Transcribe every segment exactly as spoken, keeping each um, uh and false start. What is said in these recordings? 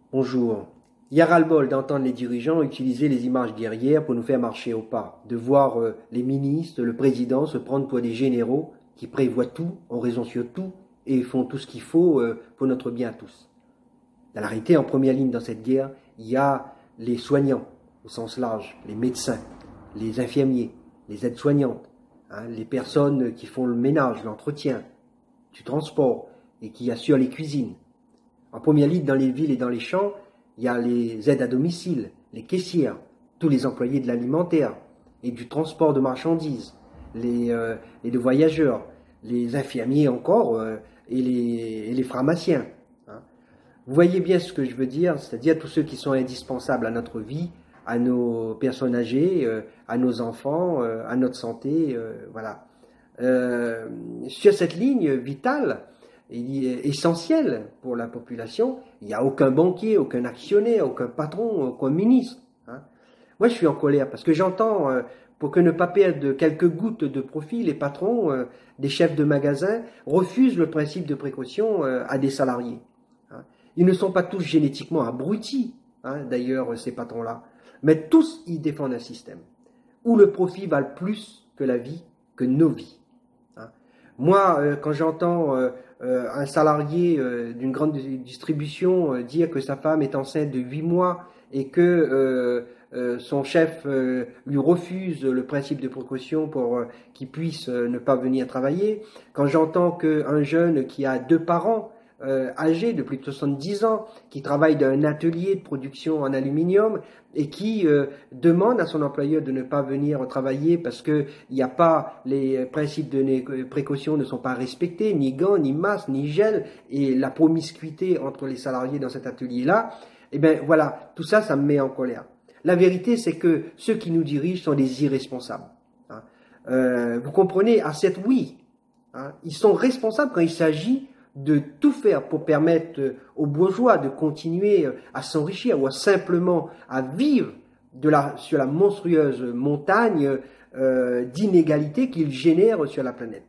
Bonjour. Il y a ras-le-bol d'entendre les dirigeants utiliser les images guerrières pour nous faire marcher au pas, de voir euh, les ministres, le président se prendre pour des généraux qui prévoient tout, ont raison sur tout et font tout ce qu'il faut euh, pour notre bien à tous. Dans la réalité, en première ligne dans cette guerre, il y a les soignants, au sens large, les médecins, les infirmiers, les aides-soignantes, hein, les personnes qui font le ménage, l'entretien, du transport et qui assurent les cuisines. En première ligne, dans les villes et dans les champs, il y a les aides à domicile, les caissières, tous les employés de l'alimentaire et du transport de marchandises, les, euh, et de voyageurs, les infirmiers encore euh, et, les, et les pharmaciens. Hein. Vous voyez bien ce que je veux dire, c'est-à-dire tous ceux qui sont indispensables à notre vie, à nos personnes âgées, euh, à nos enfants, euh, à notre santé, euh, voilà. Euh, sur cette ligne vitale, essentiel pour la population, il n'y a aucun banquier, aucun actionnaire, aucun patron, aucun ministre. Hein. Moi, je suis en colère parce que j'entends, euh, pour que ne pas perdre quelques gouttes de profit, les patrons, euh, des chefs de magasins, refusent le principe de précaution euh, à des salariés. Hein. Ils ne sont pas tous génétiquement abrutis, hein, d'ailleurs, ces patrons-là, mais tous, ils défendent un système où le profit vale plus que la vie, que nos vies. Hein. Moi, euh, quand j'entends euh, Euh, un salarié euh, d'une grande distribution euh, dire que sa femme est enceinte de huit mois et que euh, euh, son chef euh, lui refuse le principe de précaution pour euh, qu'il puisse euh, ne pas venir travailler, quand j'entends qu'un jeune qui a deux parents euh, âgés de plus de soixante-dix ans, qui travaille dans un atelier de production en aluminium et qui euh, demande à son employeur de ne pas venir travailler parce que il n'y a pas les principes de précaution ne sont pas respectés, ni gants, ni masques, ni gel, et la promiscuité entre les salariés dans cet atelier-là, eh bien voilà, tout ça, ça me met en colère. La vérité, c'est que ceux qui nous dirigent sont des irresponsables. Hein. Euh, vous comprenez, à cette oui, hein, ils sont responsables quand il s'agit de tout faire pour permettre aux bourgeois de continuer à s'enrichir ou à simplement à vivre de la, sur la monstrueuse montagne euh, d'inégalités qu'ils génèrent sur la planète.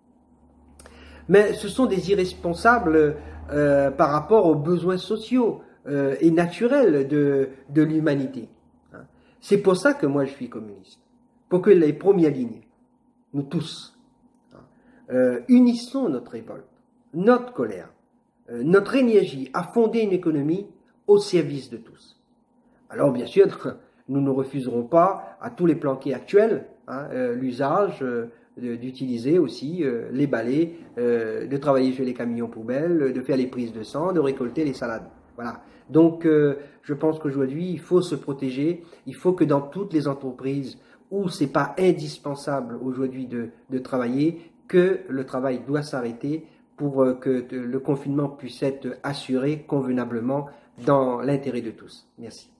Mais ce sont des irresponsables euh, par rapport aux besoins sociaux euh, et naturels de, de l'humanité. Hein. C'est pour ça que moi je suis communiste. Pour que les premières lignes, nous tous, hein, euh, unissons notre révolte, notre colère, euh, notre énergie à fonder une économie au service de tous. Alors bien sûr, nous ne refuserons pas à tous les planqués actuels hein, euh, l'usage euh, d'utiliser aussi euh, les balais, euh, de travailler sur les camions poubelles, de faire les prises de sang, de récolter les salades. Voilà. Donc euh, je pense qu'aujourd'hui, il faut se protéger, il faut que dans toutes les entreprises où c'est pas indispensable aujourd'hui de, de travailler, que le travail doit s'arrêter pour que le confinement puisse être assuré convenablement dans l'intérêt de tous. Merci.